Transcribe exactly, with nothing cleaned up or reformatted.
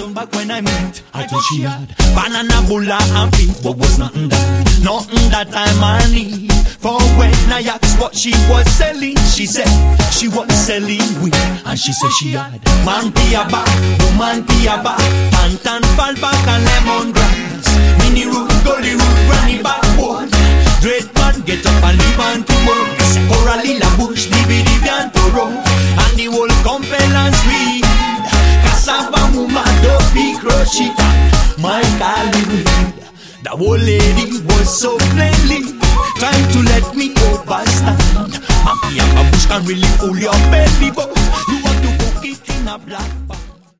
turn back when I meet. I thought she had banana, bulla and beef, but was nothing that, nothing that I'm on need. For when I asked what she was selling, she said she was selling weed. And she said she had man piaba, woman piaba, pantan, fall back and lemongrass, mini root, gully root, granny backboard. Dread man get up and leave on to work. Coralie la bush, dibi dibi and toro, and the whole compellence weed. Cassava muma dopi crochita, my Cali weed. The old lady was so plainly trying to let me overstand. Happy and a bush can really fool your belly, but you want to cook it in a black